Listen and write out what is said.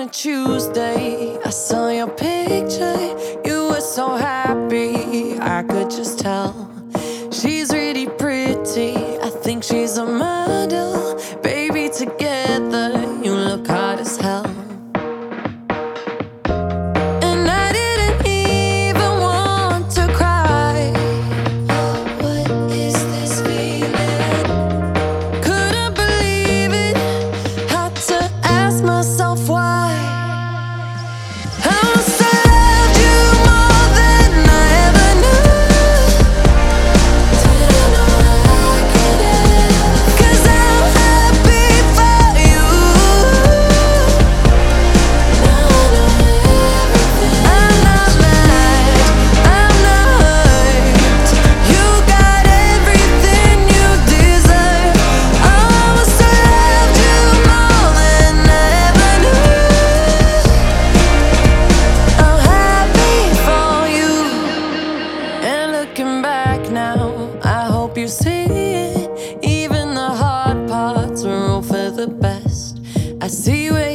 a Tuesday, I saw your picture. You were so happy, I could just tell. She's really pretty, I think she's a model. Baby, together, you look hot as hell. And I didn't even want to cry. What is this feeling? Couldn't believe it, had to ask myself why. I must have loved you more than I ever knew. Didn't know I could have, 'cause I'm happy for you. Now I know everything. I'm not mad, I'm not hurt. You got everything you deserve. I must have loved you more than I ever knew. I'm happy for you. And looking back now, I hope you see it. Even the hard parts are all for the best. I see where